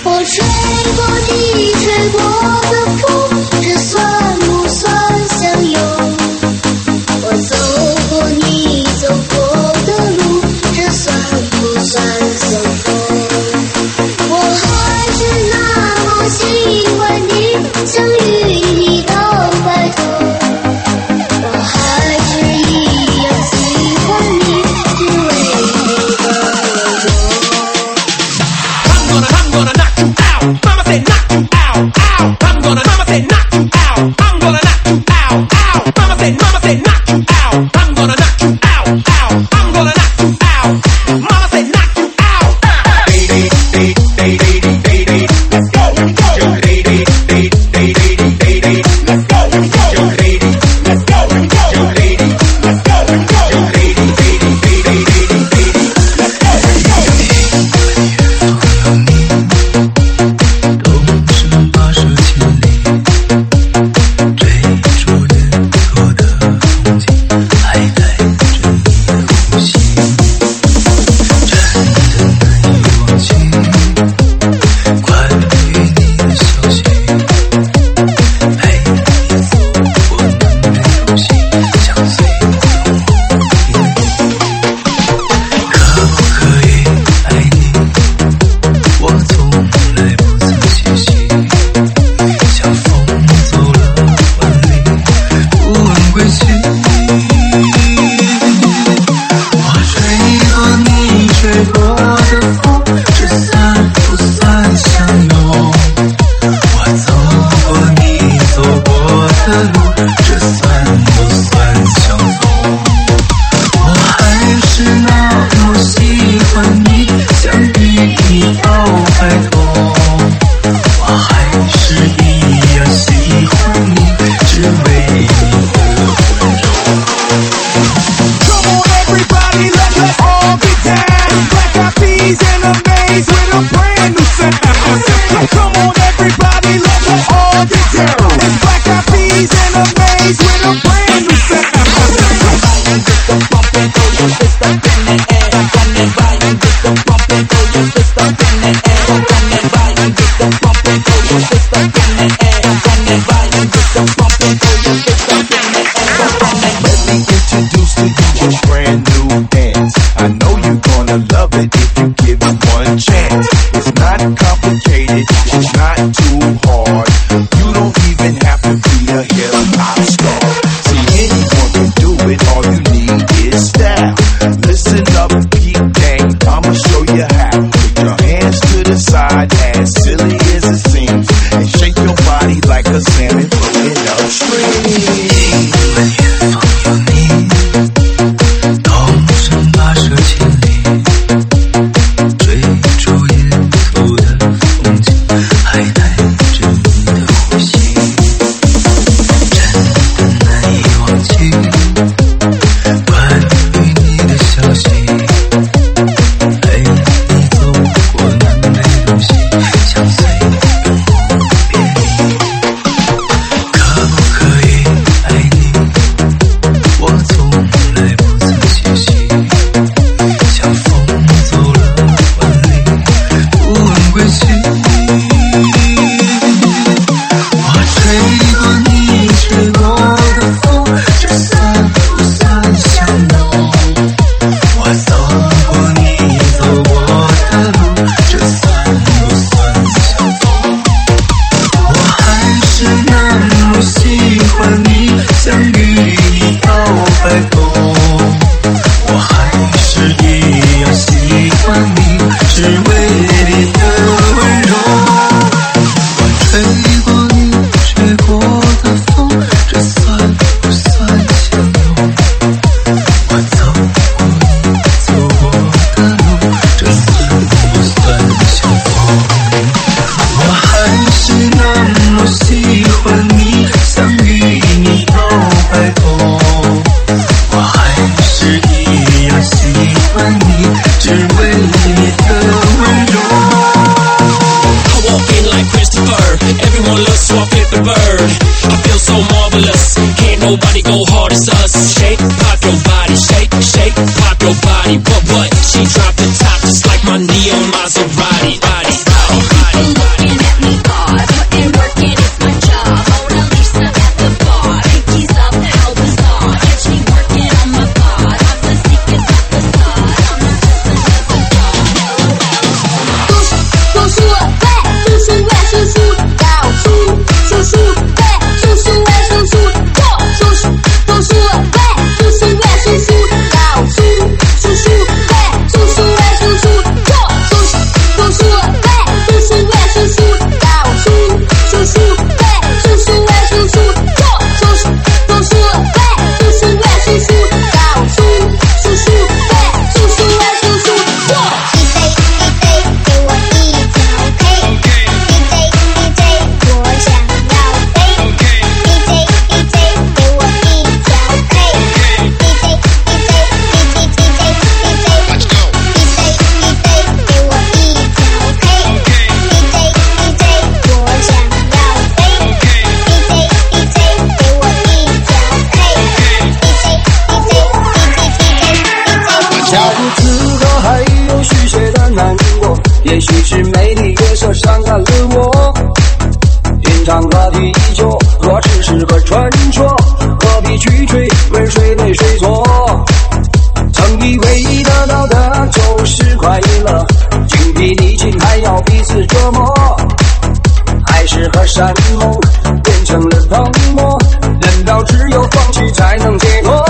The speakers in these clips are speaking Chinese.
我吹过你吹过的风，这算不算相拥？我走过你走过的路，这算不算相逢？我还是那么喜欢你，想与你到白头。我还是一样喜欢你，只为你的温柔。 I'm gonna knock you out. Mama said knock you out, out. Mama said knock you out. I'm gonna knock you out, out. Mama said knock you out. I'm gonna knock you out, out. I'm gonna knock you out. Mama said knock you out. Let's go. Let's go. Let's go. Let's go. Nobody go hard as us. Shake, pop your body, shake, shake, pop your body. What? She dropped the top just like my neon Maserati. Body. 色伤感了我。天长和地久若只是个传说，何必去追问谁对谁错。曾以为得到的就是快乐，精疲力尽还要彼此折磨。爱是和山盟变成了泡沫，难道只有放弃才能解脱？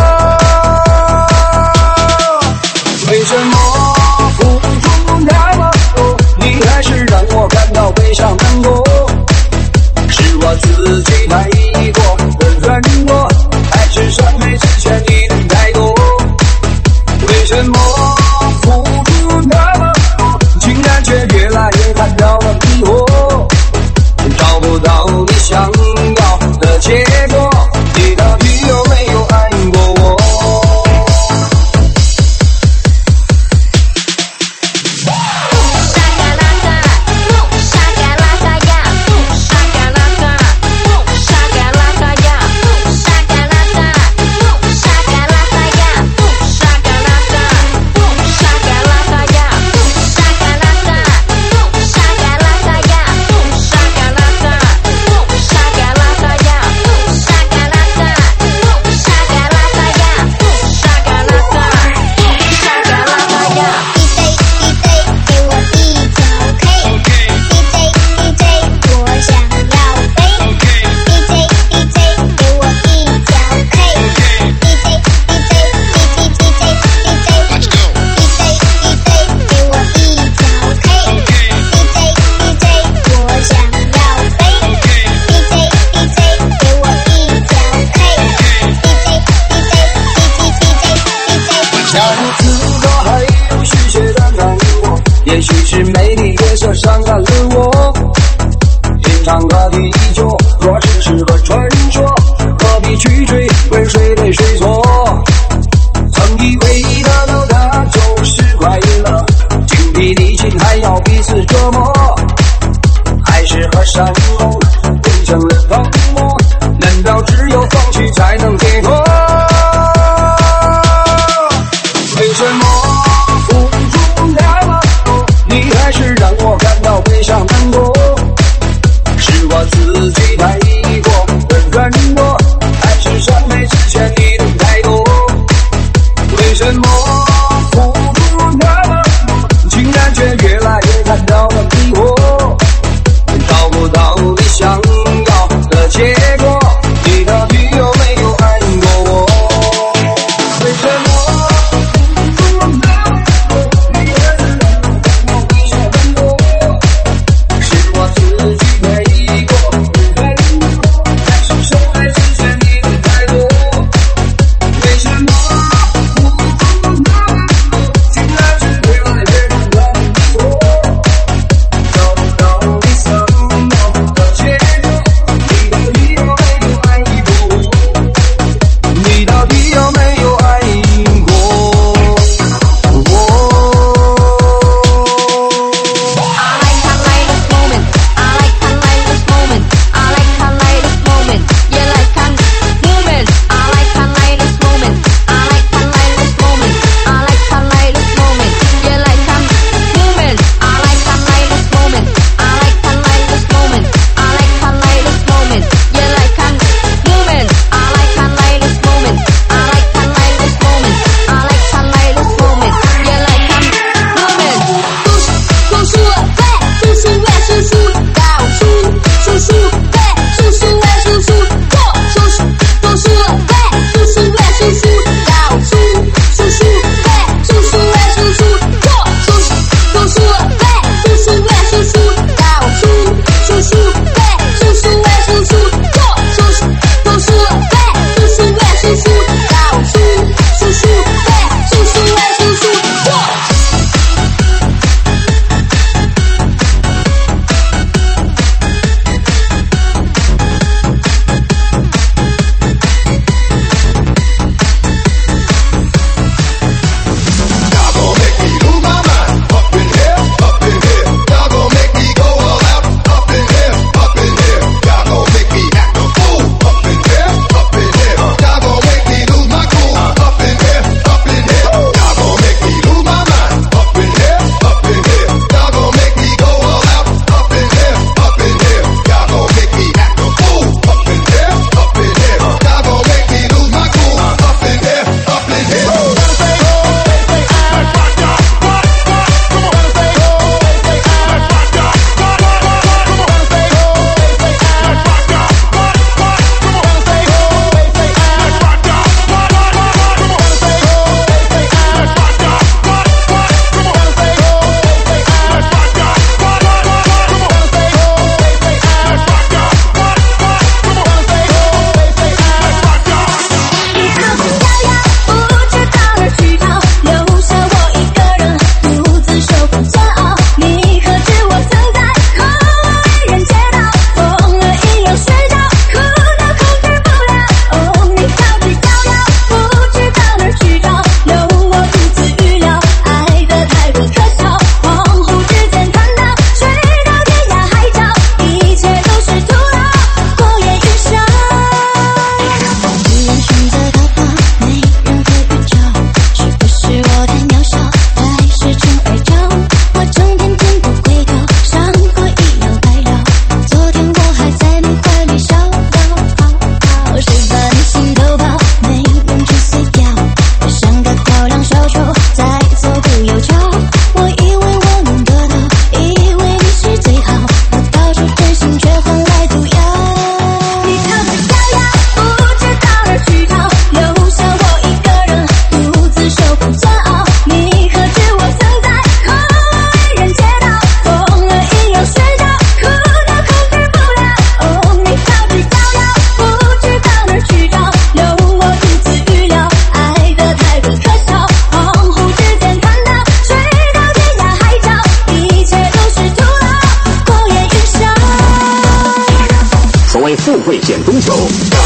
为什么付出那么多，你还是让我感到悲伤难过？是我自己太过的软弱，还是伤害之前你的太多？为什么付出那么多，竟然却越来越感到了迷惑？找不到你想要的结果，你到底有没有爱过我？也许是美丽夜色伤感了我。天长和地久若只是个传说，何必去追问谁对谁错？曾以为得到的就是快乐，精疲力尽还要彼此折磨。爱是和山盟变成了泡沫，难道只有放弃才能解脱？为什么付出那么多，你还是让我感到悲伤难过？是我自己太过的软弱，还是伤害之前你的太多？为什么付出那么多，竟然却越来越感到了迷惑？找不到你想谓富贵险中求。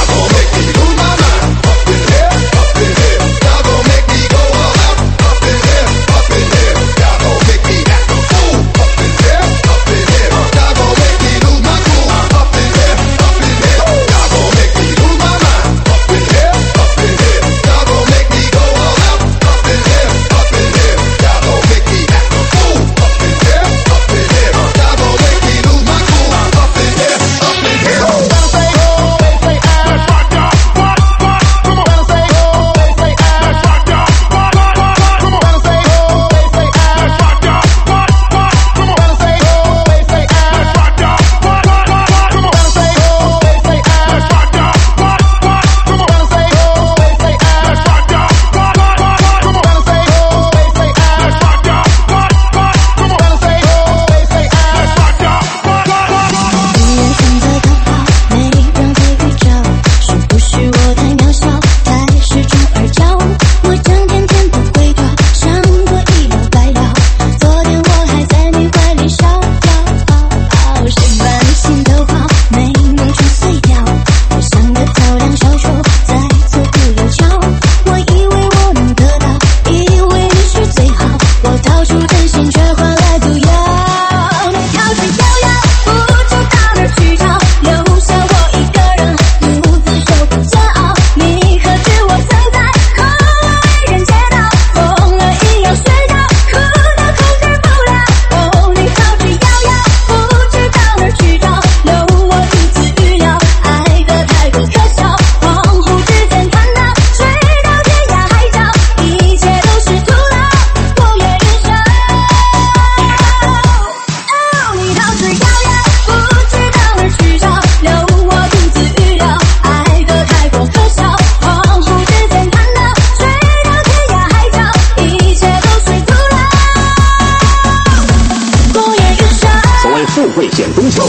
富贵险中求。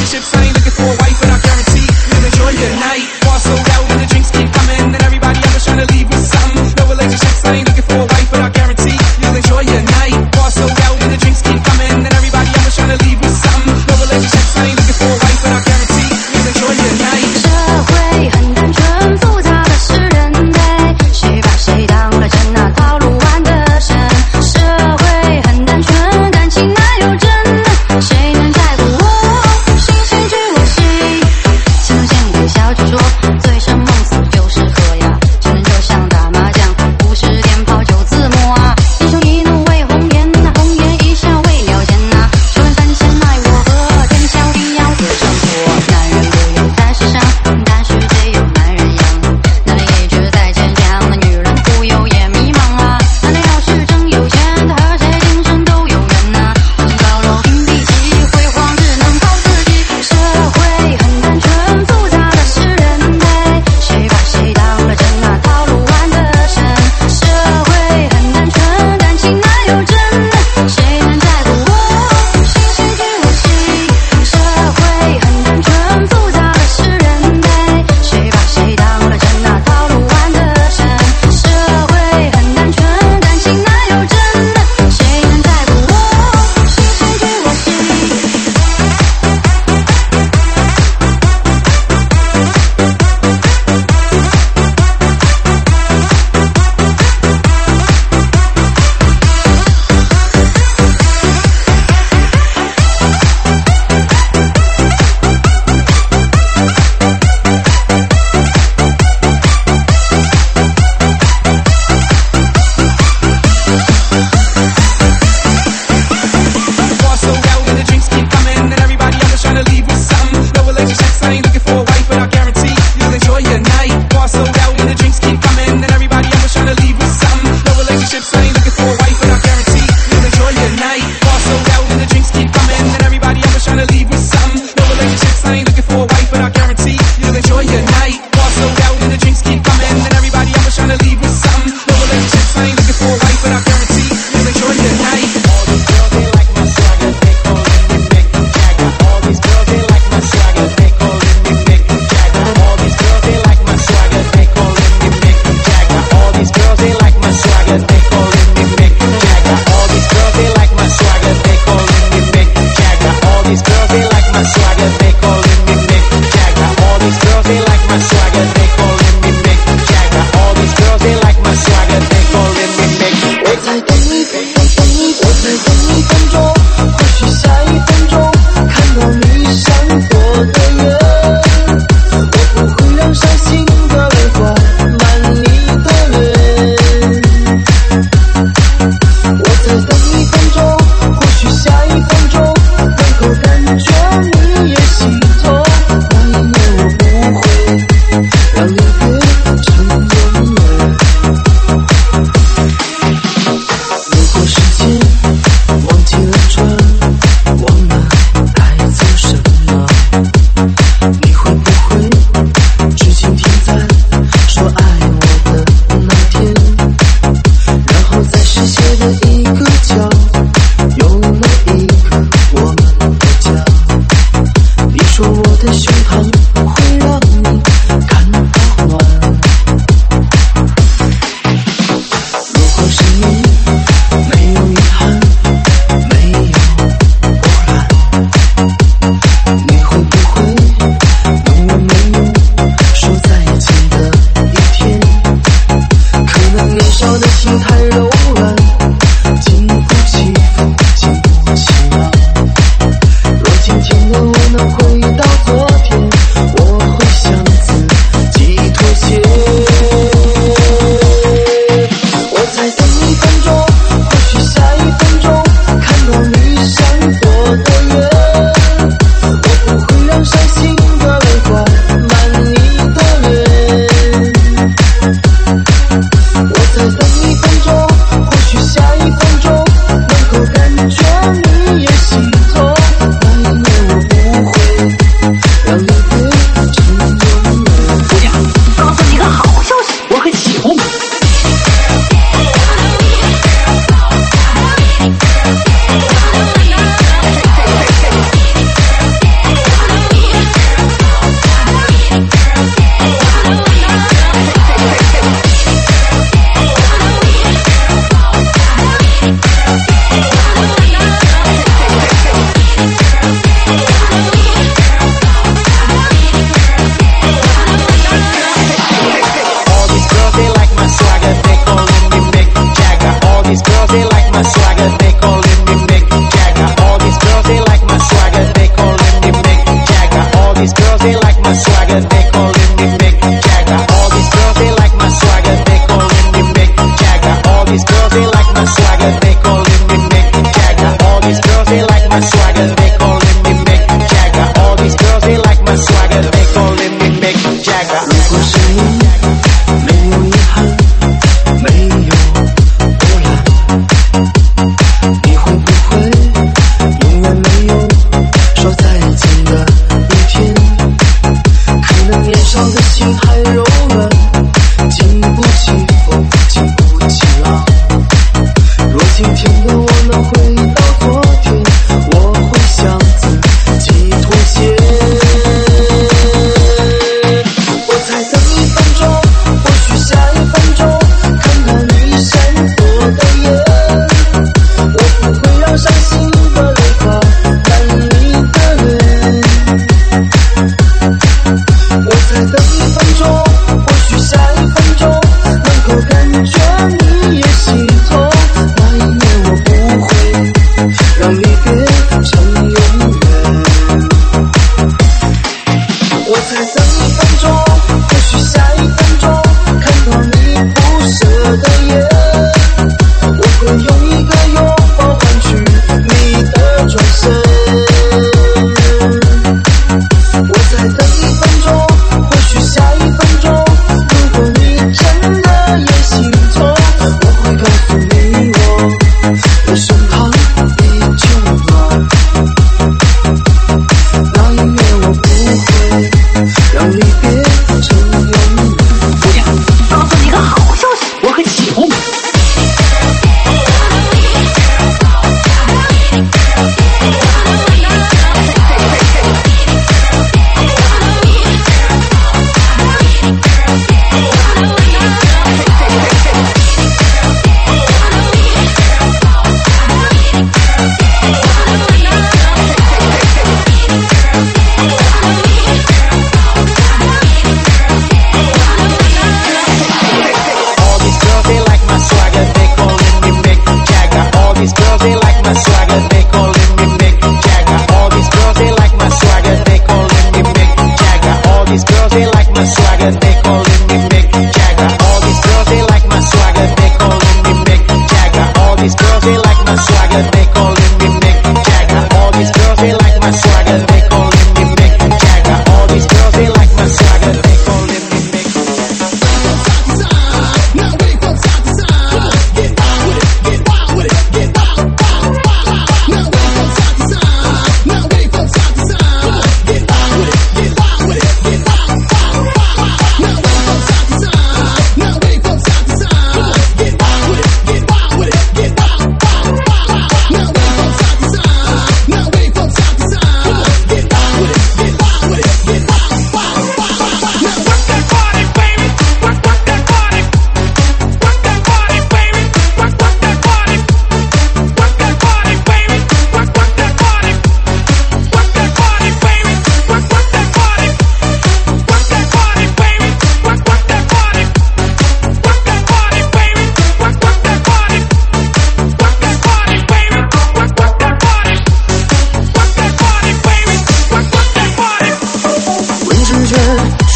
relationships, I ain't looking for a wife, but I guarantee you'll enjoy your night. Bar sold out and the drinks keep coming, and everybody else trying to leave with something. No relationships, I ain't looking for a wife, but I guarantee you'll enjoy your night. Bar sold out and the drinks keep coming, and everybody else trying to leave with something. No relationships, I ain't looking for a wife, but I guarantee you'll enjoy your night. 社会很单纯，复杂的是人类，谁把谁当了真啊？套路玩得深。社会很单纯，感情哪有真的？谁能在乎我？星星聚我心，情路线轨小据说，醉生梦死就是喝呀，真人就像打麻将，50点炮9字幕啊，一羞一怒为红颜呐，红颜一笑为了钱呐，手人三千爱我和天下必要的生活，男人不用在世上，但是得有男人养，男人一直在坚强，那女人富有也迷茫啊，男人要是真有钱，他和谁今生都有缘呐，不能高楼平地起，辉煌只能靠自己。社会很单纯，复杂的是人类，谁把谁当了真啊？套路玩得深。社会很单纯，感情哪有真的？谁能在乎我？星星聚我心。社会很单纯，复杂的是人类，谁把谁当了真啊？套路玩得深。社会很单纯，感情哪有真的？谁能在乎我？星星聚我心。 Bar sold out and the drinks keep coming, and everybody else trying to leave with something. No relationships, I ain't looking for a wife, but I guarantee you'll enjoy your night. Bar sold out and the drinks keep coming, and everybody else trying to leave with something. No relationships, I ain't looking for a wife, but I guarantee you'll enjoy your night. Bar sold out and the drinks keep coming, and everybody else trying to leave with something. No relationships, I ain't looking for a wife, but I guarantee you'll enjoy your night. Bar sold out and the drinks keep coming, and everybody else trying to leave with something. No relationships, I ain't looking for a wife, but I guarantee you'll enjoy your night. All these girls, they like my swagger, they calling me Mick Jagger. All these girls, they like my swagger, they calling me Mick Jagger. All these girls, they like my swagger, they calling me Mick Jagger. All these girls, they like my swagger, they calling me Mick Jagger. All these girls, they like my swagger, they calling me Mick Jagger. All these girls, they like my swagger, they calling me Mick Jagger. All these girls, they like my swagger, they calling me Mick Jagger. All these girls, they like my swagger, they calling me Mick. 我在等你，我在等一分钟，或许下一分钟看到你闪躲的人，我不会让伤心的泪花满你的脸。我在等一分钟，或许下一分钟能够感觉你也喜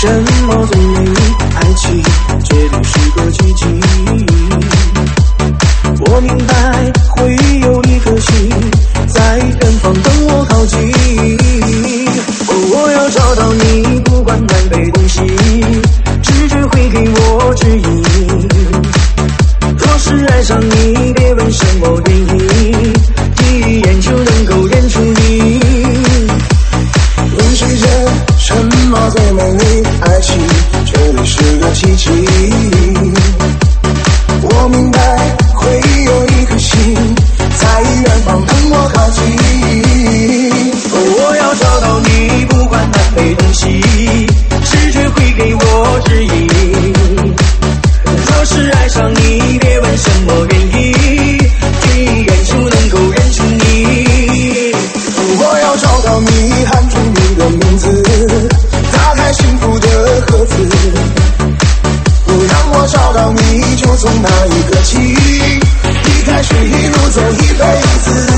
什么最美丽？爱情绝对是个奇迹。我明白会有一颗心在远方等我靠近。我要找到你，不管南北东西，直觉会给我指引。若是爱上你，别问什么原因，第一眼就能够认出你。问世间什么最美丽？爱情绝对是个奇迹。我明白会有一颗心在远方等我靠近。我要找到你，不管南北东西，直觉会给我指引。若是爱上你，别问什么原因，第一眼就能够认出你。我要找到你，喊出你的名字，打开幸福的盒子。让我找到你，就从那一刻起，离开是一路走一辈子。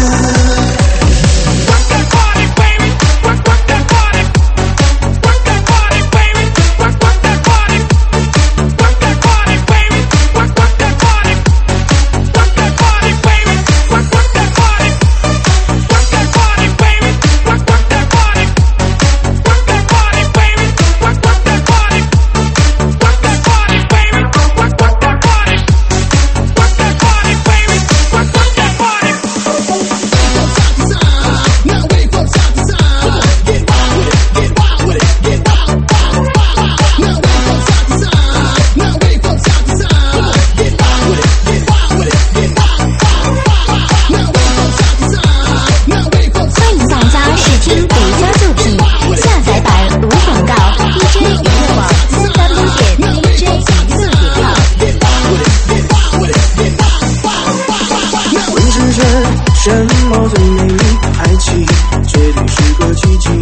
什么最美丽？爱情绝对是个奇迹。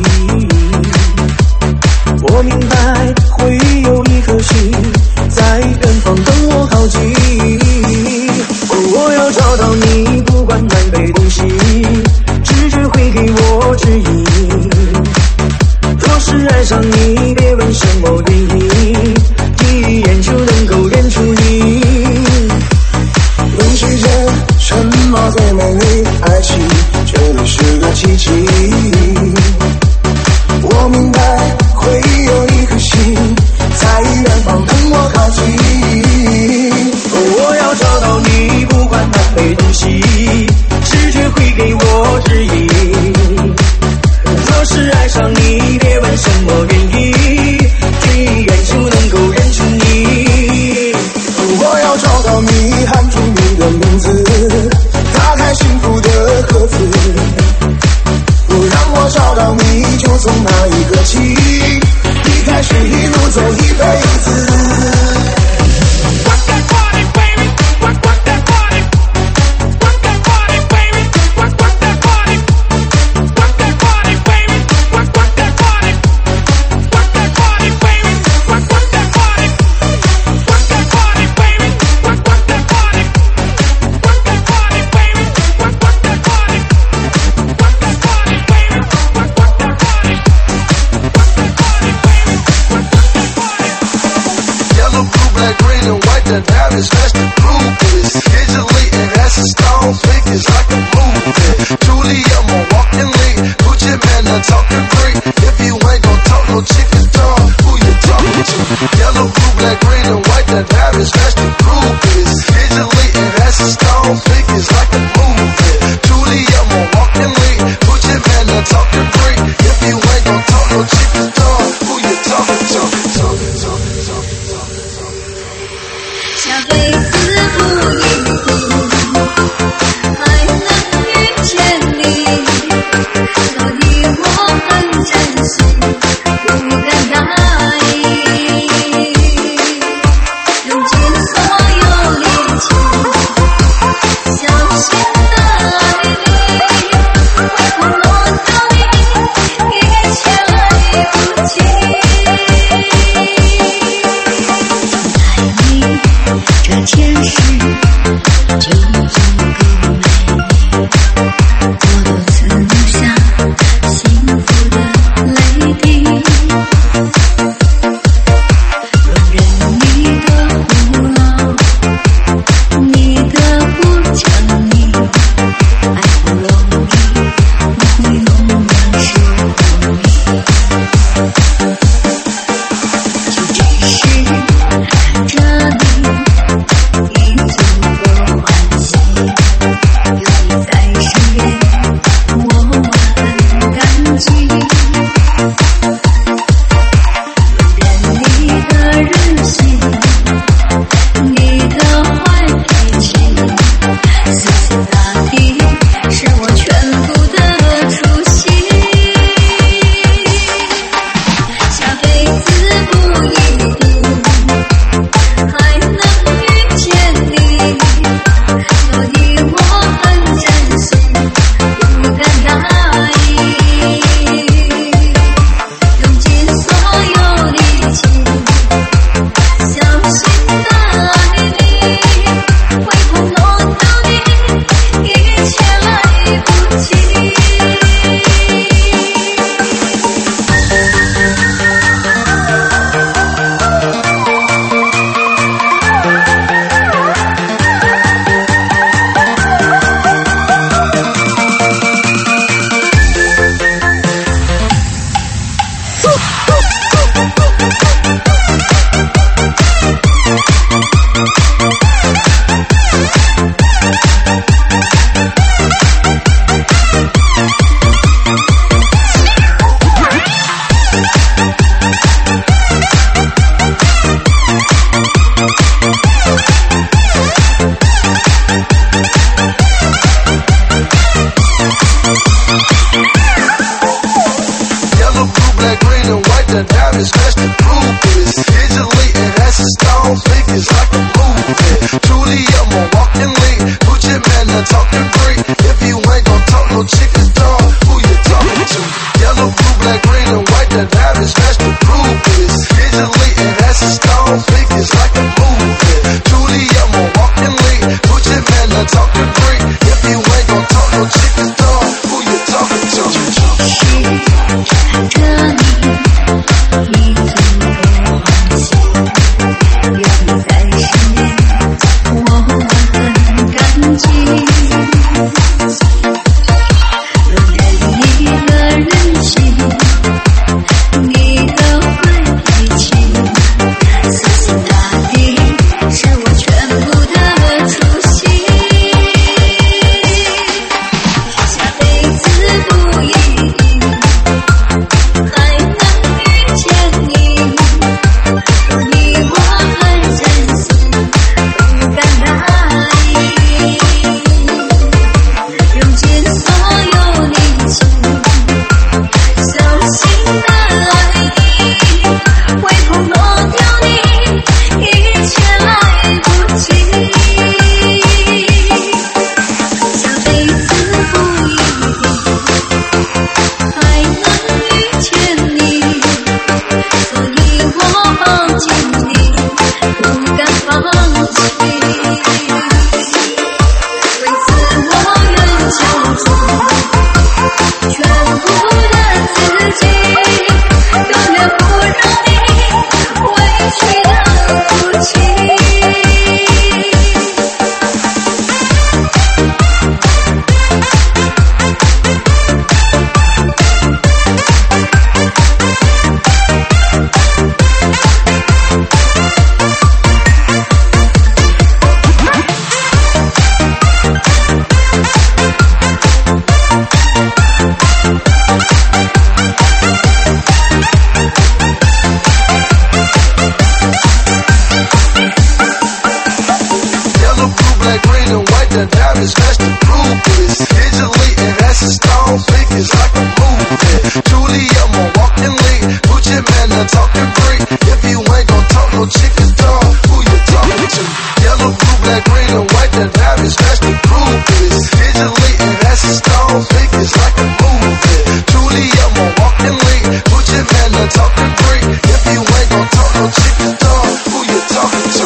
我明白会有一颗心在远方等我靠近。我要找到你，不管南北东西，直觉会给我指引。若是爱上你，别问什么原因，第一眼就能够认出你。问世间什么最美丽？爱情绝对是个奇迹。我明白会有一颗心在远方等我靠近。我要找到你，不管南北东西，直觉会给我指引。若是爱上你，别问什么原因，第一眼就能够认出你。我要找到你，喊出你的名字，打开幸福的盒子。让我找到你，就从那一刻起，离开是一路走一辈子。 black, green, and white. The diamonds match the groove. It's elite and has a stone figures like a movie. Truly, I'm a walking lead. Gucci man, I'm talking free. If you ain't gon' talk no chicken dog, who you talking to? Yellow, blue, black, green, and white. The diamonds match the groove. It's elite and has a stone figures like a movie. Truly, I'm a walking lead. Gucci man, I'm talking free. If you ain't gon' talk no chicken dog, who you talking to? 是和你一整个晚上，有你在身边，我很感激。若任一个人心，你都会提起。死心塌地是我全部的初心。下辈子不一定还能遇见你，若你我还真心不敢大意，用尽所有力气，手心的爱意，会不落掉你，一切来不及。下辈子不一定还能遇见你，所以我抱紧你，不敢放弃。为此我愿交出全部的自己，永远不让你委屈的哭泣。 Yellow, blue, black, green, and white. The diamonds match the groove. It's elite and has a stone figures like a movie. Truly, I'm a walking lead. Gucci man, I'm talking free. If you ain't gon' talk no chicken dog, who you talking to? Yellow, blue, black, green, and white. The diamonds match the groove. It's elite and has a stone figures like a movie. Truly, I'm a walking lead. Gucci man, I'm talking free. If you ain't gon' talk no chicken dog, who you talking to?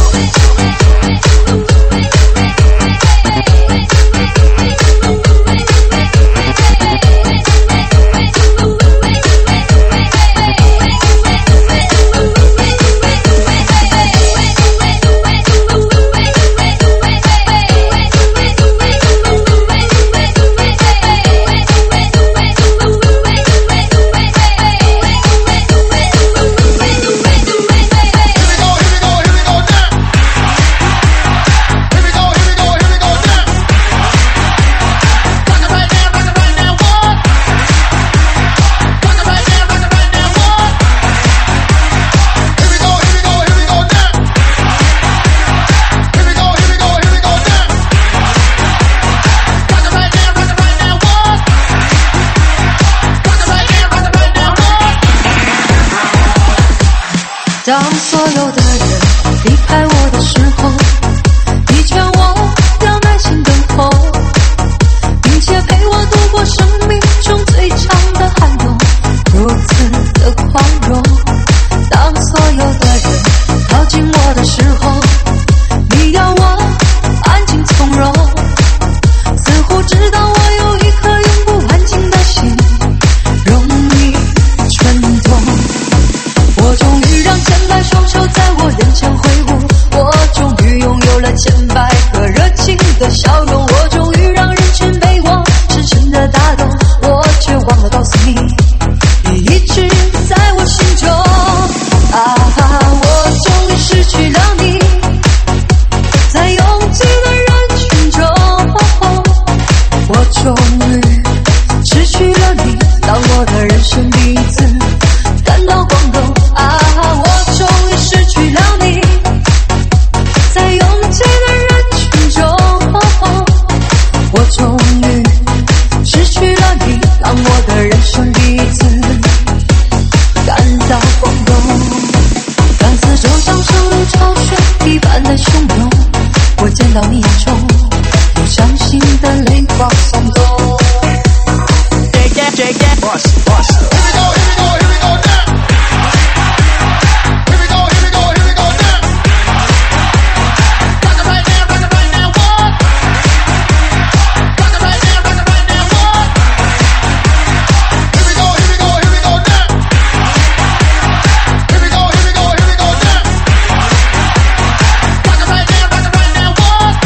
当所有的人离开我的时候，你劝我要耐心等候，并且陪我度过生命中最长的寒冬，如此的宽容。当所有的人靠近我的时候，你要我安静从容，似乎知道我有一颗永不安静的心，容易蠢动。我终于让千百双手在我眼前挥舞，我终于拥有了千百个热情的笑容，我终于让人群被我深深的打动，我却忘了告诉你，你一直在我心中。我终于失去了你，在拥挤的人群中，我终于失去了你，当我的人生第一次感到光荣。我终于失去了你，在拥挤的人群中，我终于失去了你，当我的人生第一次到你眼中有伤心的泪光闪动。 Shake that, bust, bust. Here we go, here we go, here we go now. Here we go, here we go, here we go now. Rock it right now, what? Rock it right now, what? Here we go, here we go, here we go now. Here we go, here we go, here we go now. Rock it right now, what? Rock it right now, what?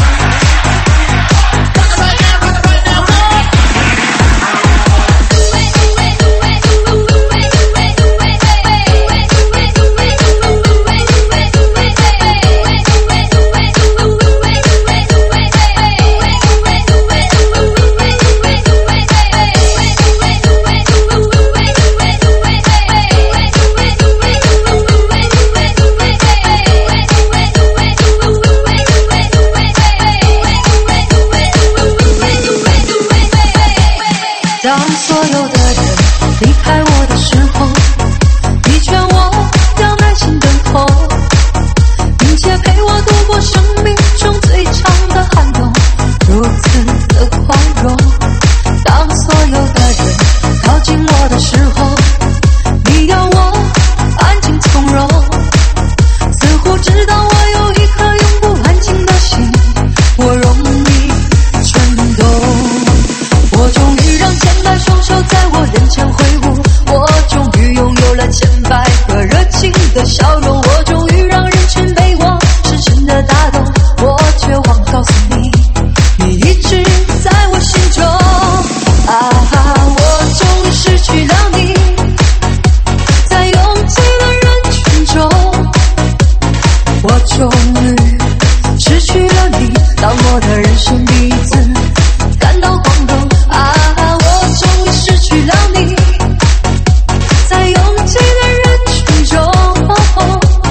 当所有的人离开我的时候，你劝我要耐心等候，并且陪我度过生命中最长的寒冬，如此的宽容。当所有的人靠近我的时候，你要我安静从容，似乎知道我有一颗永不安静的心，我容易蠢动。我终于让千百双手在我眼前挥舞，我终于拥有了千百个热情的笑容，我终于让人群被我深深的打动，我却忘告诉你，你一直在我心中。我终于失去了你，在拥挤的人群中，我终于失去了你，让我的人生第一次感到光荣。我终于失去了你，在拥挤的人群中，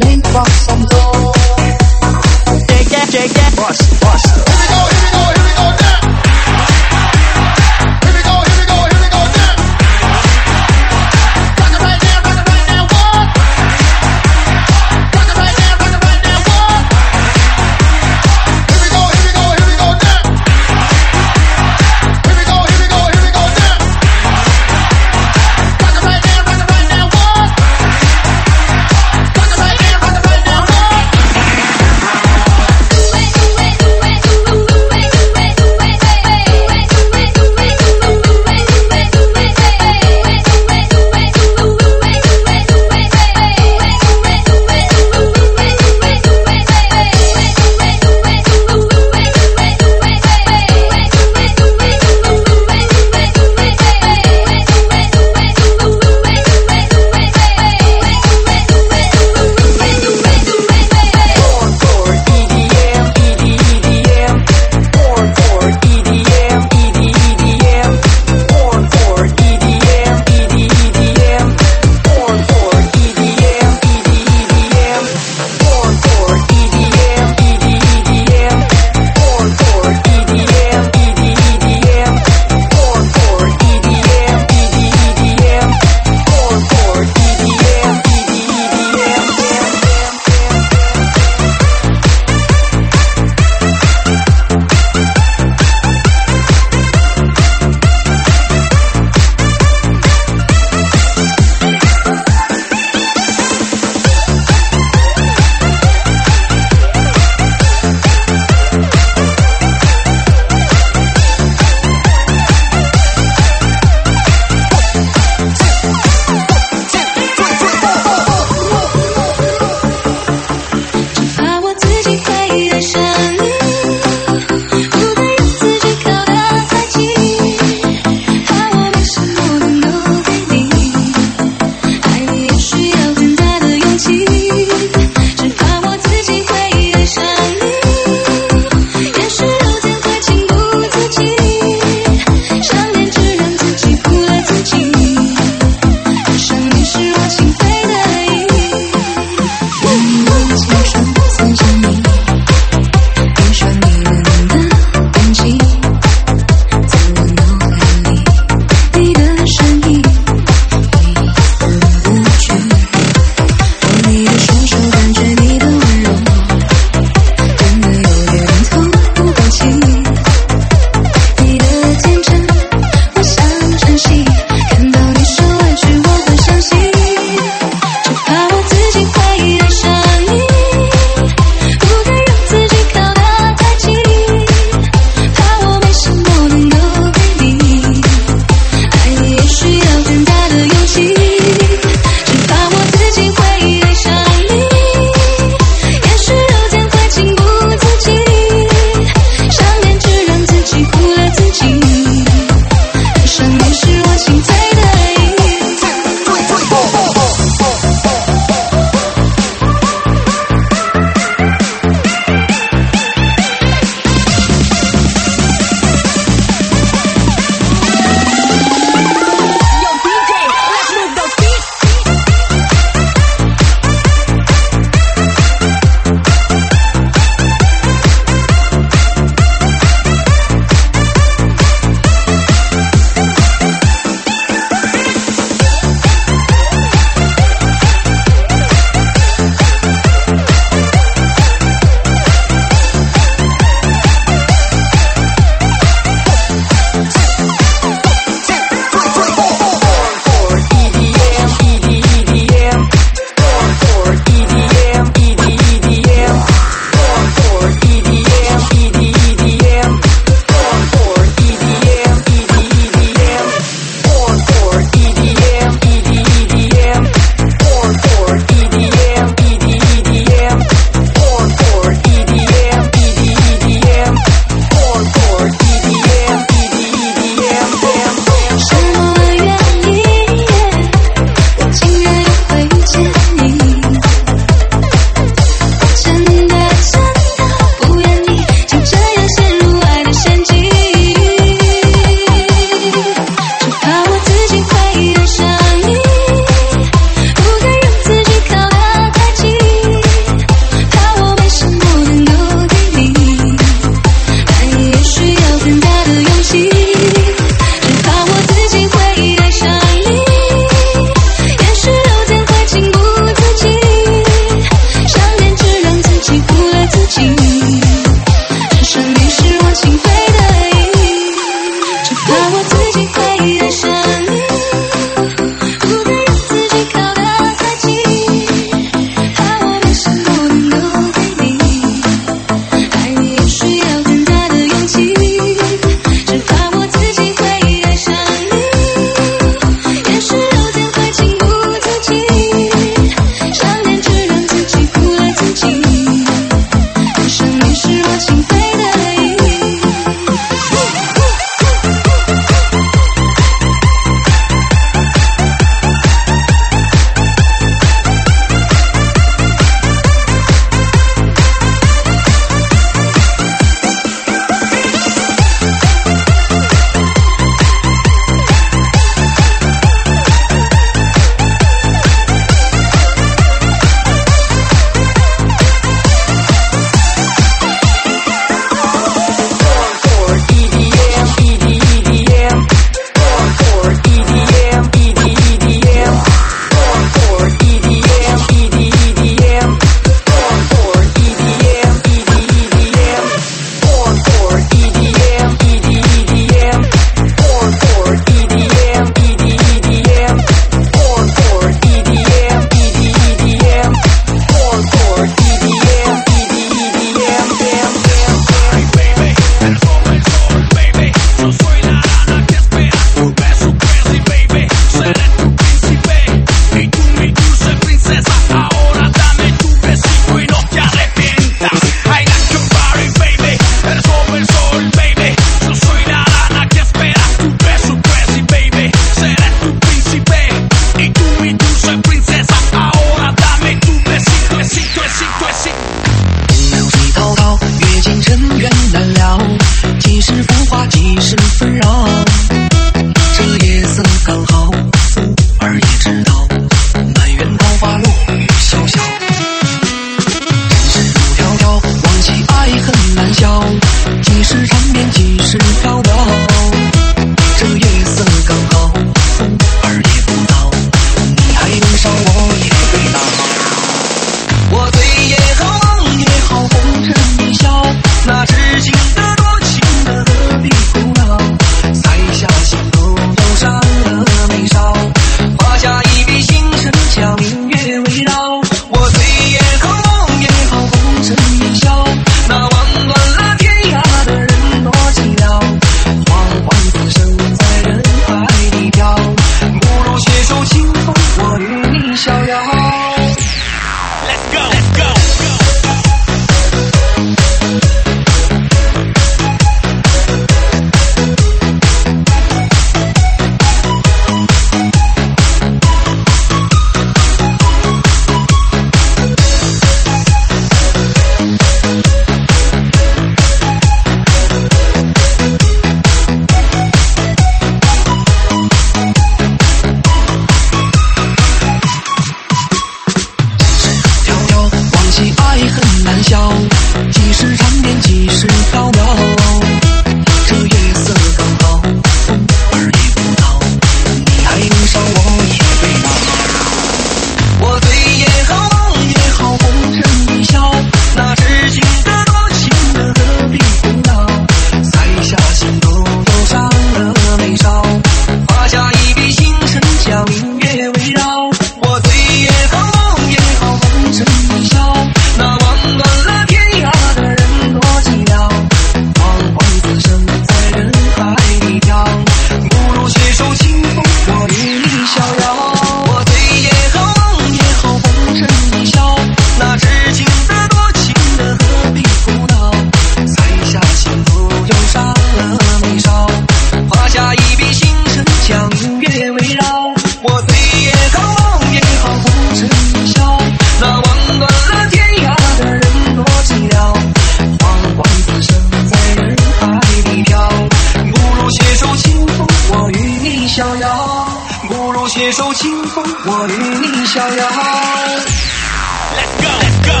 风，我与你逍遥。 Let's go, let's go.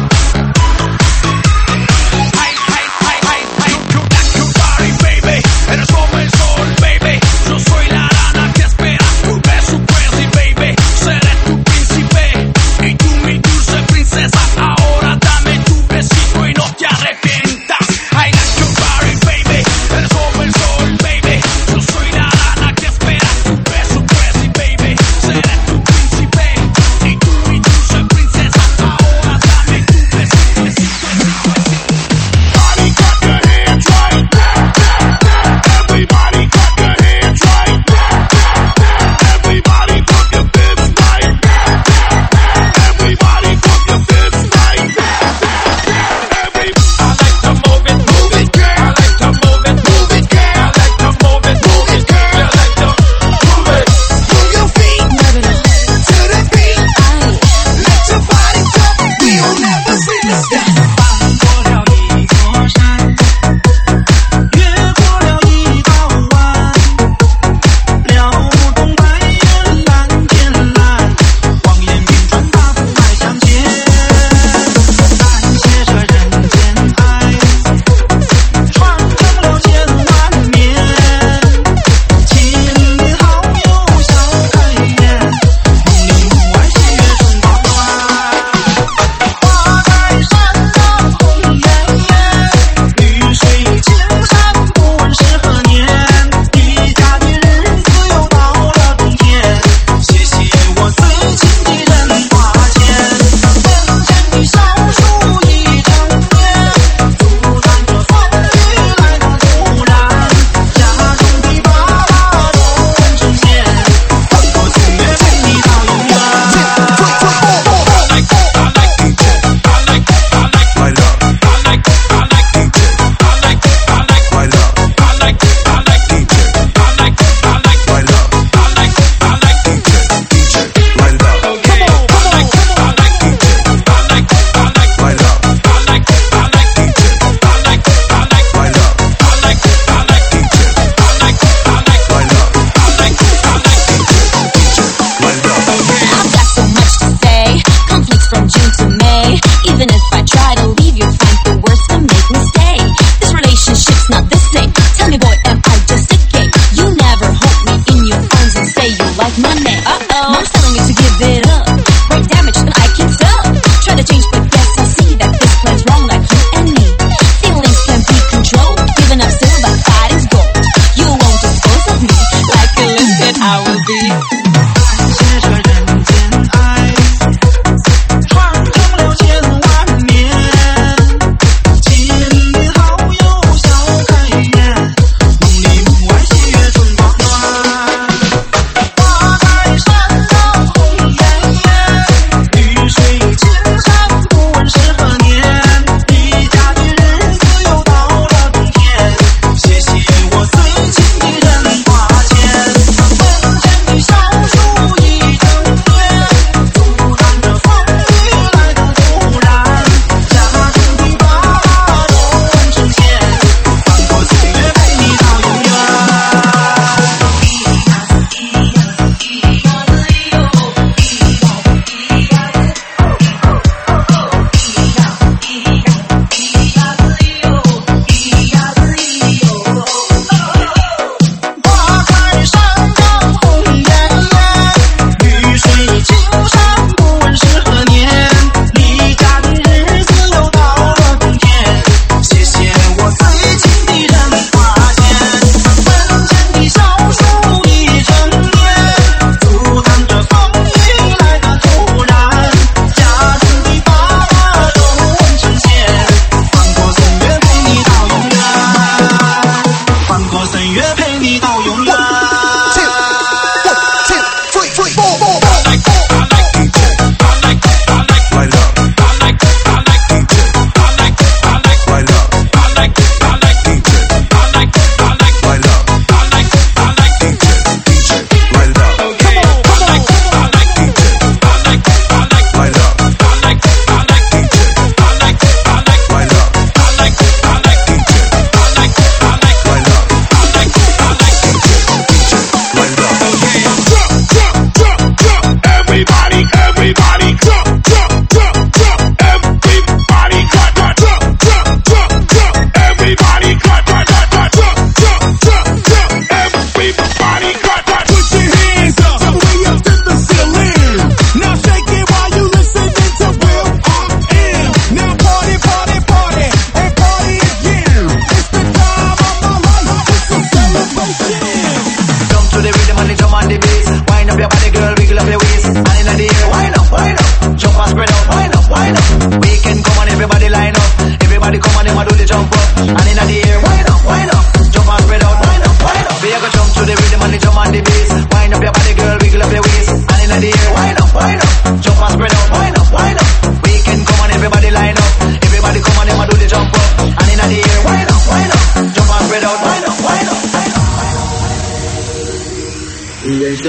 And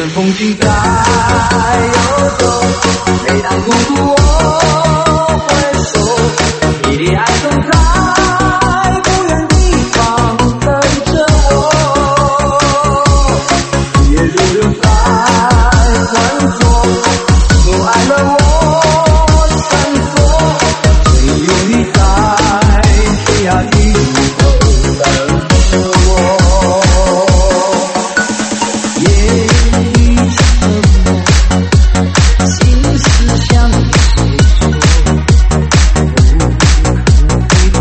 阵风景在游走，每当孤独我回首，你的爱总在不远地方等着我，夜如流在闪烁，阻碍了我闪烁，只有你在天涯地头等着我。心思向你诉说，无可回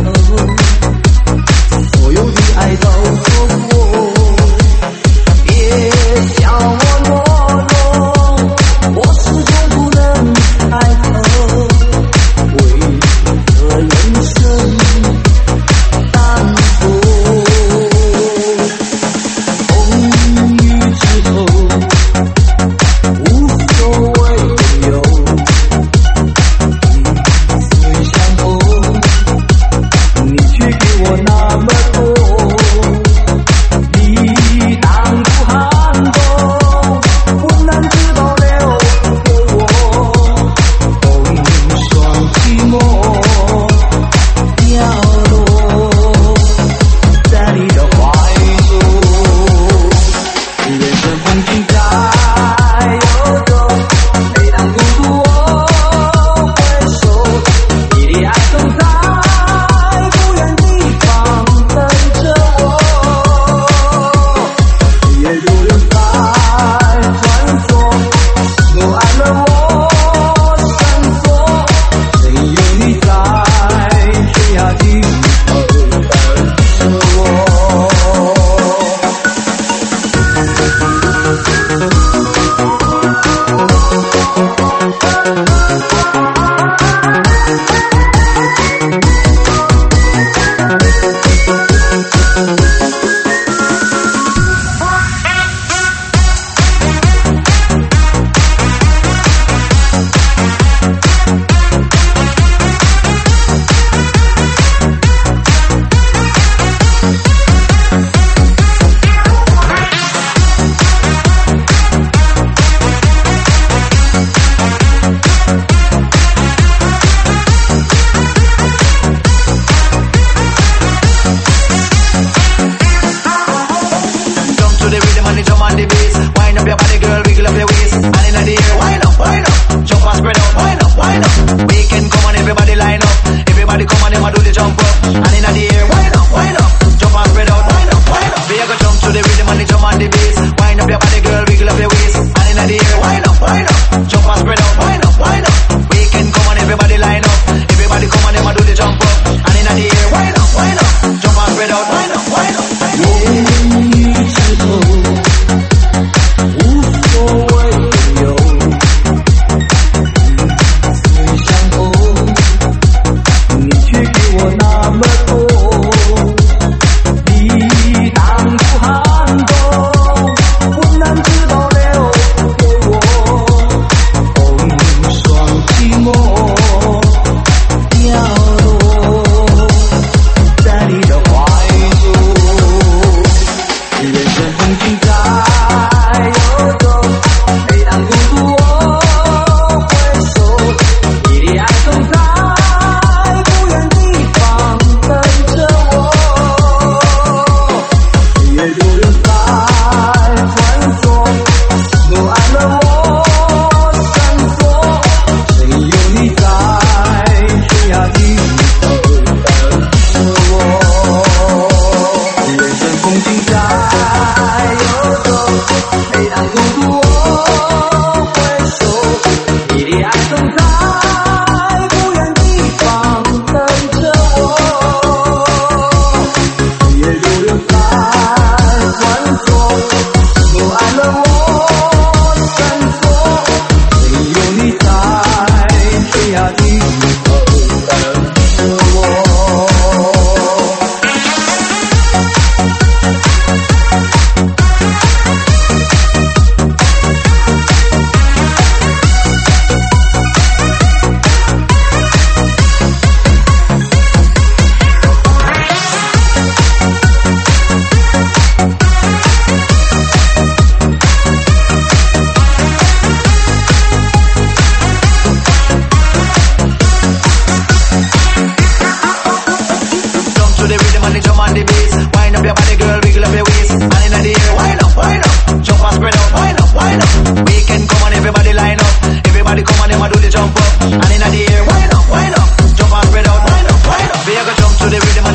the rhythm and the drum and the bass. Wind up your body, girl, wiggle up your waist. And in the air, wind up, jump and spread out, wind up. Weekend come on, everybody line up. Everybody come on, them a do the jump up. And in the air, wind up, jump and spread out, wind up. We are gonna jump to the rhythm